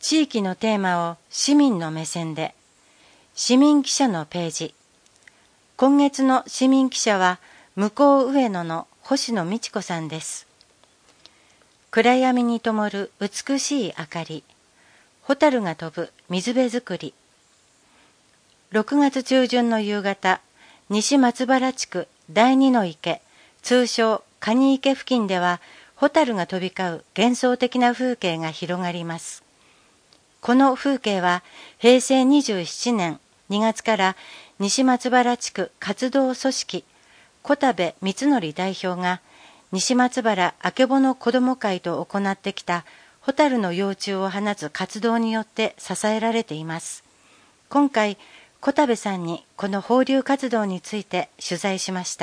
地域のテーマを市民の目線で。市民記者のページ。今月の市民記者は向こう上野の星野美智子さんです。暗闇に灯る美しい明かり。ホタルが飛ぶ水辺作り。6月中旬の夕方、西松原地区第二の池、通称蟹池付近では、ホタルが飛び交う幻想的な風景が広がります。この風景は平成27年2月から西松原地区活動組織小田部光則代表が西松原あけぼの子ども会と行ってきたホタルの幼虫を放つ活動によって支えられています。今回小田部さんにこの放流活動について取材しました。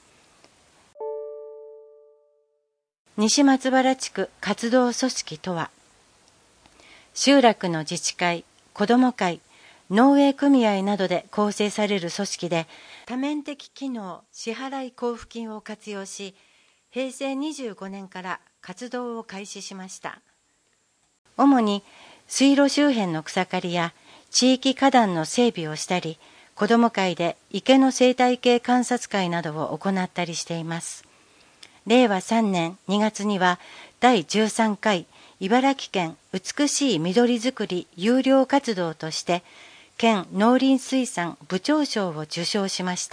西松原地区活動組織とは、集落の自治会、子ども会、農営組合などで構成される組織で、多面的機能支払い交付金を活用し、平成25年から活動を開始しました。主に水路周辺の草刈りや地域花壇の整備をしたり、子ども会で池の生態系観察会などを行ったりしています。令和3年2月には第13回茨城県美しい緑づくり有料活動として県農林水産部長賞を受賞しました。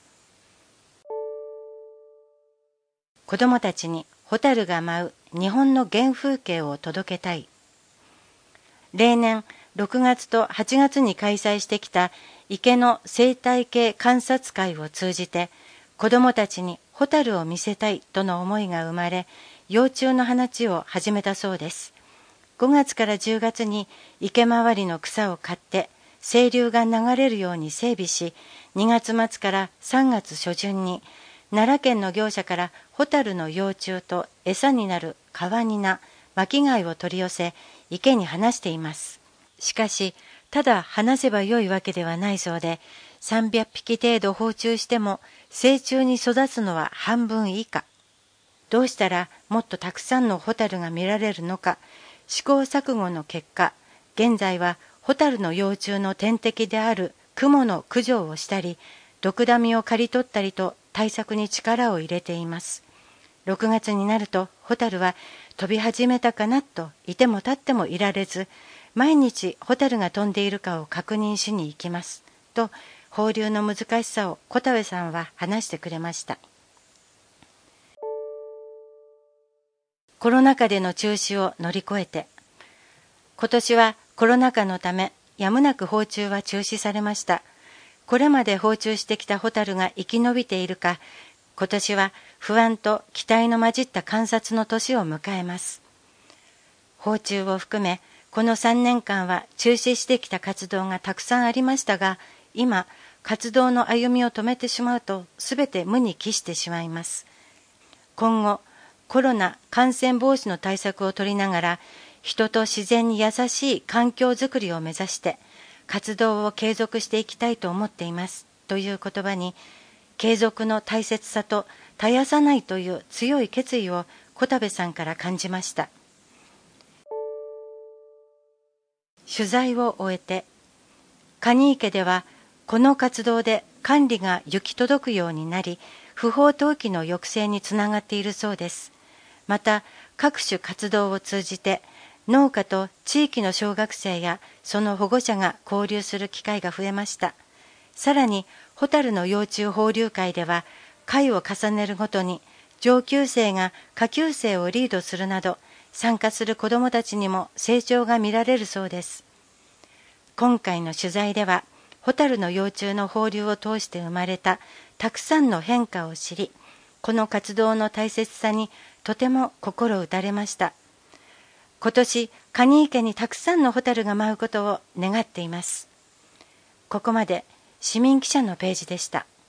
子どもたちにホタルが舞う日本の原風景を届けたい。例年6月と8月に開催してきた池の生態系観察会を通じて子どもたちにホタルを見せたいとの思いが生まれ、幼虫の放ちを始めたそうです。5月から10月に池周りの草を刈って清流が流れるように整備し、2月末から3月初旬に奈良県の業者からホタルの幼虫と餌になるカワニナ、巻貝を取り寄せ池に放しています。しかし、ただ放せばよいわけではないそうで、300匹程度放虫しても成虫に育つのは半分以下。どうしたらもっとたくさんのホタルが見られるのか、試行錯誤の結果、現在はホタルの幼虫の天敵であるクモの駆除をしたり、毒ダミを刈り取ったりと対策に力を入れています。6月になるとホタルは飛び始めたかなといても立ってもいられず、毎日ホタルが飛んでいるかを確認しに行きますと、放流の難しさを小田部さんは話してくれました。コロナ禍での中止を乗り越えて、今年はコロナ禍のためやむなく放虫は中止されました。これまで放虫してきたホタルが生き延びているか、今年は不安と期待の混じった観察の年を迎えます。放虫を含めこの3年間は中止してきた活動がたくさんありましたが、今活動の歩みを止めてしまうとすべて無に帰してしまいます。今後コロナ感染防止の対策を取りながら、人と自然に優しい環境づくりを目指して活動を継続していきたいと思っていますという言葉に、継続の大切さと絶やさないという強い決意を小田部さんから感じました。取材を終えて、蟹池ではこの活動で管理が行き届くようになり、不法投棄の抑制につながっているそうです。また各種活動を通じて農家と地域の小学生やその保護者が交流する機会が増えました。さらにホタルの幼虫放流会では、回を重ねるごとに上級生が下級生をリードするなど、参加する子どもたちにも成長が見られるそうです。今回の取材では、ホタルの幼虫の放流を通して生まれたたくさんの変化を知り、この活動の大切さにとても心打たれました。今年、蟹池にたくさんのホタルが舞うことを願っています。ここまで市民記者のページでした。